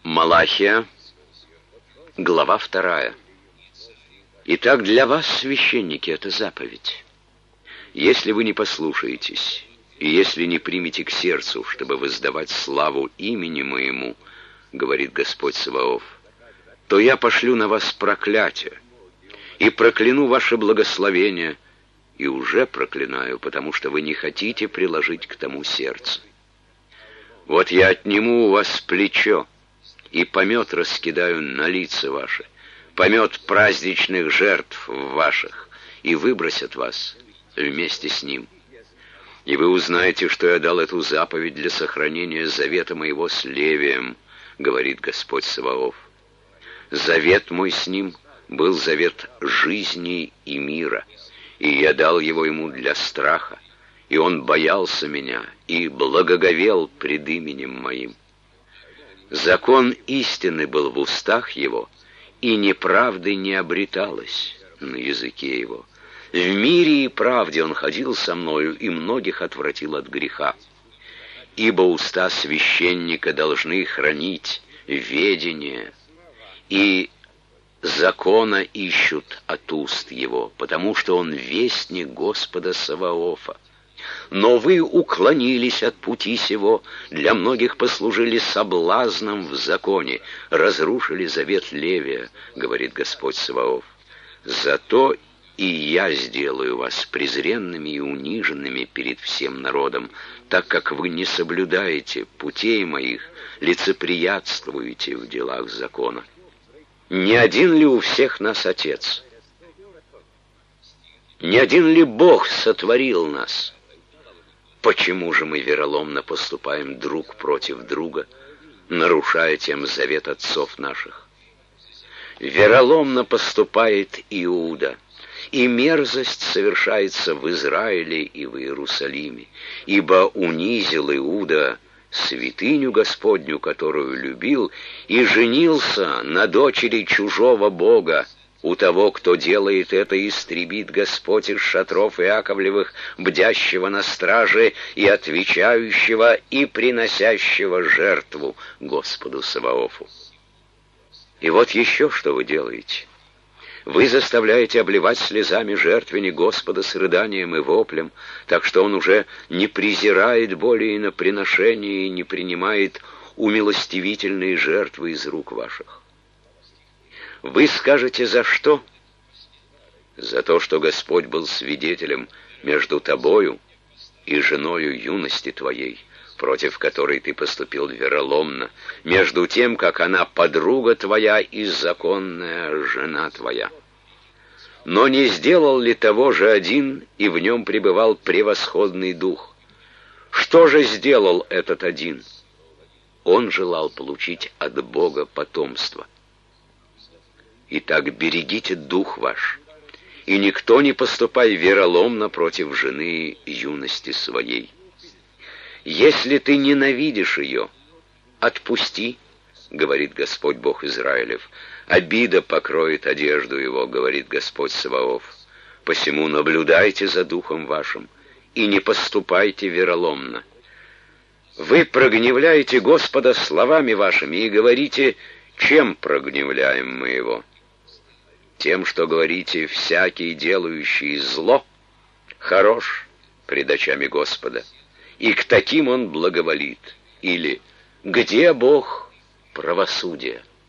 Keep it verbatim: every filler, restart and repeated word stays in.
Малахия, глава вторая. Итак, для вас, священники, это заповедь. Если вы не послушаетесь, и если не примете к сердцу, чтобы воздавать славу имени моему, говорит Господь Саваоф, то я пошлю на вас проклятие, и прокляну ваше благословение, и уже проклинаю, потому что вы не хотите приложить к тому сердце. Вот я отниму у вас плечо, и помет раскидаю на лица ваши, помет праздничных жертв ваших, и выбросят вас вместе с ним. И вы узнаете, что я дал эту заповедь для сохранения завета моего с Левием, говорит Господь Саваоф. Завет мой с ним был завет жизни и мира, и я дал его ему для страха, и он боялся меня и благоговел пред именем моим. Закон истины был в устах его, и неправды не обреталось на языке его. В мире и правде он ходил со мною, и многих отвратил от греха. Ибо уста священника должны хранить ведение, и закона ищут от уст его, потому что он вестник Господа Саваофа. Но вы уклонились от пути сего, для многих послужили соблазном в законе, разрушили завет Левия, говорит Господь Саваоф. Зато и я сделаю вас презренными и униженными перед всем народом, так как вы не соблюдаете путей моих, лицеприятствуете в делах закона. Не один ли у всех нас Отец? Не один ли Бог сотворил нас? Почему же мы вероломно поступаем друг против друга, нарушая тем завет отцов наших? Вероломно поступает Иуда, и мерзость совершается в Израиле и в Иерусалиме, ибо унизил Иуда святыню Господню, которую любил, и женился на дочери чужого бога. У того, кто делает это, истребит Господь из шатров Иаковлевых, бдящего на страже и отвечающего и приносящего жертву Господу Саваофу. И вот еще что вы делаете. Вы заставляете обливать слезами жертвенник Господа с рыданием и воплем, так что Он уже не презирает более на приношение и не принимает умилостивительные жертвы из рук ваших. Вы скажете, за что? За то, что Господь был свидетелем между тобою и женою юности твоей, против которой ты поступил вероломно, между тем, как она подруга твоя и законная жена твоя. Но не сделал ли того же один, и в нем пребывал превосходный дух? Что же сделал этот один? Он желал получить от Бога потомство. Итак, берегите дух ваш, и никто не поступай вероломно против жены юности своей. Если ты ненавидишь ее, отпусти, говорит Господь Бог Израилев. Обида покроет одежду его, говорит Господь Саваоф. Посему наблюдайте за духом вашим, и не поступайте вероломно. Вы прогневляете Господа словами вашими и говорите, чем прогневляем мы его? Тем, что говорите, всякий, делающий зло, хорош пред очами Господа, и к таким он благоволит. Или, где Бог правосудия?